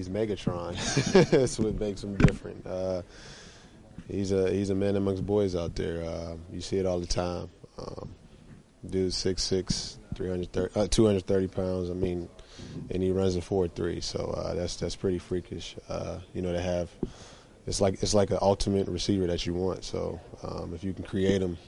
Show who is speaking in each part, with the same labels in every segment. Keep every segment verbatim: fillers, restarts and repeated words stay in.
Speaker 1: he's Megatron. That's what makes him different. Uh, he's a he's a man amongst boys out there. Uh, you see it all the time. Um, dude's six six, three hundred thirty, uh, two hundred thirty pounds. I mean, and he runs a four three. So uh, that's that's pretty freakish. Uh, you know, to have. It's like it's like an ultimate receiver that you want. So um, if you can create him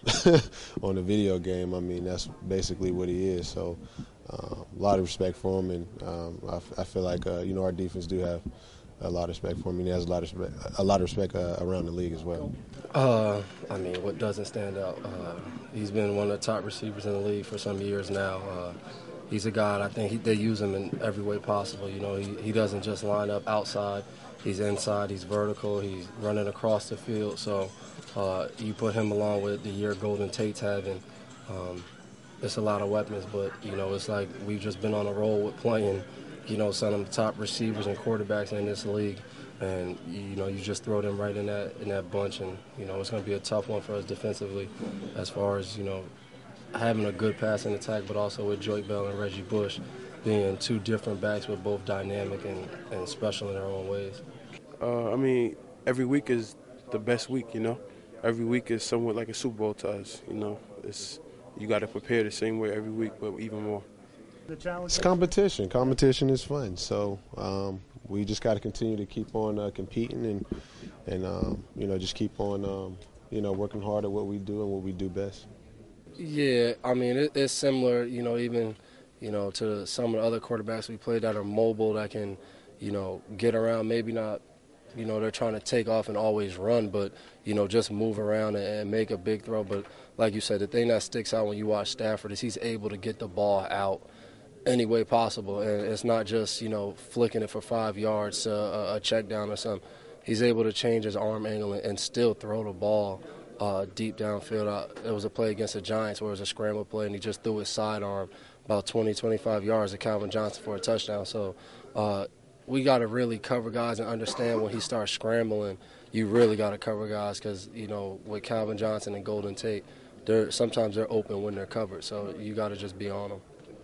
Speaker 1: on the video game, I mean that's basically what he is. So uh, a lot of respect for him, and um, I, f- I feel like uh, you know our defense do have a lot of respect for him, and he has a lot of respect, a lot of respect uh, around the league as well.
Speaker 2: Uh, I mean, what doesn't stand out? Uh, he's been one of the top receivers in the league for some years now. Uh, he's a guy. I think he, they use him in every way possible. You know, he, he doesn't just line up outside. He's inside, he's vertical, he's running across the field. So uh, you put him along with the year Golden Tate's having. Um, it's a lot of weapons, but, you know, it's like we've just been on a roll with playing, you know, some of the top receivers and quarterbacks in this league. And, you know, you just throw them right in that in that bunch. And, you know, it's going to be a tough one for us defensively as far as, you know, having a good passing attack, but also with Joyke Bell and Reggie Bush being two different backs with both dynamic and, and special in their own ways.
Speaker 3: Uh, I mean, every week is the best week, you know. Every week is somewhat like a Super Bowl to us, you know. It's you got to prepare the same way every week, but even more.
Speaker 1: The challenge. It's competition. Competition is fun. So um, we just got to continue to keep on uh, competing and and um, you know just keep on um, you know working hard at what we do and what we do best.
Speaker 2: Yeah, I mean it, it's similar, you know, even. you know, to some of the other quarterbacks we played that are mobile, that can, you know, get around, maybe not, you know, they're trying to take off and always run, but, you know, just move around and, and make a big throw. But like you said, the thing that sticks out when you watch Stafford is he's able to get the ball out any way possible. And it's not just, you know, flicking it for five yards, uh, a, a check down or something. He's able to change his arm angle and, and still throw the ball uh, deep downfield. Uh, there was a play against the Giants where it was a scramble play, and he just threw his sidearm about twenty, twenty-five yards to Calvin Johnson for a touchdown. So uh, we got to really cover guys and understand when he starts scrambling, you really got to cover guys because, you know, with Calvin Johnson and Golden Tate, they're sometimes they're open when they're covered. So you got to just be on them.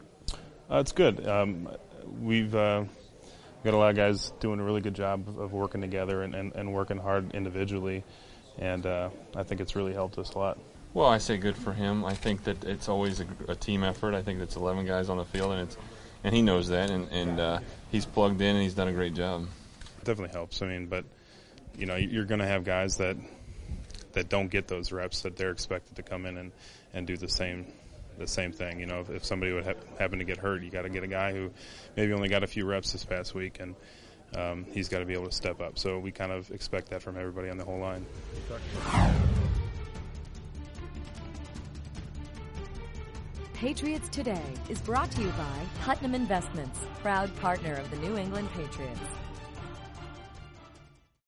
Speaker 4: Uh, it's good. Um, we've uh, got a lot of guys doing a really good job of working together and, and, and working hard individually, and uh, I think it's really helped us a lot.
Speaker 5: Well, I say good for him. I think that it's always a, a team effort. I think it's eleven guys on the field, and it's and he knows that, and, and uh, he's plugged in, and he's done a great job.
Speaker 4: Definitely helps. I mean, but, you know, you're going to have guys that that don't get those reps, that they're expected to come in and, and do the same the same thing. You know, if, if somebody would ha- happen to get hurt, you got to get a guy who maybe only got a few reps this past week, and um, he's got to be able to step up. So we kind of expect that from everybody on the whole line.
Speaker 6: Patriots Today is brought to you by Putnam Investments, proud partner of the New England Patriots.